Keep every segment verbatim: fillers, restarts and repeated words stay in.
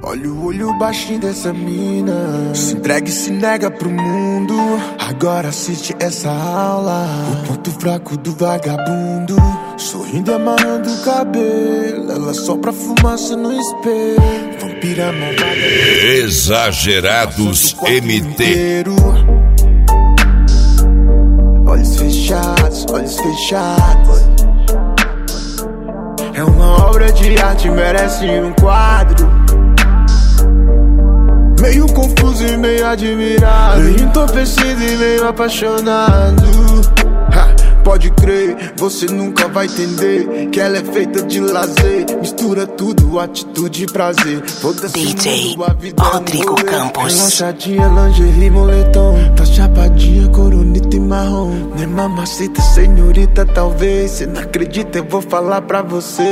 Olha o olho baixinho dessa mina, se entrega e se nega pro mundo. Agora assiste essa aula, o ponto fraco do vagabundo. Sorrindo e amarrando o cabelo, ela sopra fumaça no espelho. Vampira malvada. Exagerados M T. Inteiro. Olhos fechados, olhos fechados. É uma obra de arte, merece um quadro. Meio confuso e meio admirado, meio entorpecido e meio apaixonado. Ha, pode crer, você nunca vai entender que ela é feita de lazer. Mistura tudo, atitude e prazer. D J Rodrigo Campos. Relaxadinha, lingerie, moletom. Tá chapadinha, coronita e marrom. Né mamacita, senhorita, talvez. Cê não acredita, eu vou falar pra vocês.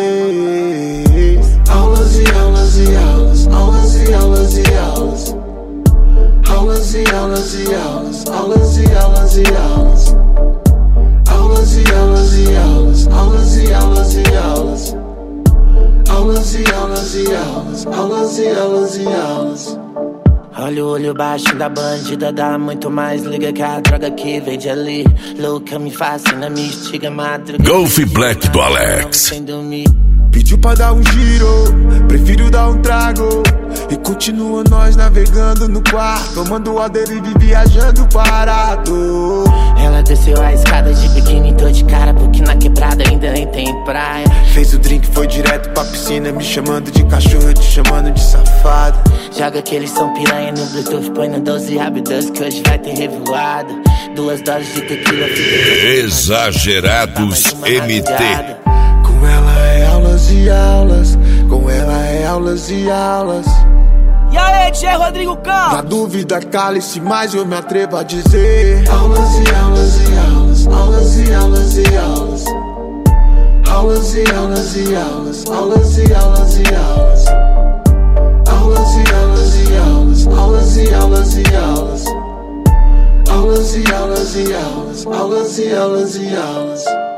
Aulas e aulas e aulas, aulas e aulas e aulas. Aulas e aulas e aulas, aulas e aulas e aulas. Aulas e aulas e aulas, aulas e aulas e aulas. Aulas e aulas e aulas, aulas e aulas e aulas. Olha o olho baixo da bandida, dá muito mais liga que a droga que vem de ali. Louca, me fascina, me instiga, madruga. Golf Black do Alex. Pediu pra dar um giro, prefiro dar um trago. E continua nós navegando no quarto, tomando a deriva e viajando parado. Ela desceu a escada de biquíni, tô de cara, porque na quebrada ainda nem tem praia. Fez o drink, foi direto pra piscina, me chamando de cachorro, te chamando de safada. Joga aquele som piranha no Bluetooth, põe no doze rápidos que hoje vai ter revoada. Duas doses de tequila, fica... Exagerados M T. Com ela é aulas e aulas, com ela é aulas e aulas. E aí, D J Rodrigo Campos? Na dúvida, cale-se, mas eu me atrevo a dizer. Aulas e aulas e aulas, aulas e aulas e aulas. Aulas e aulas e aulas, aulas e aulas e aulas. Aulas e aulas e aulas, aulas e aulas e aulas. Aulas e aulas e aulas, aulas e aulas e aulas.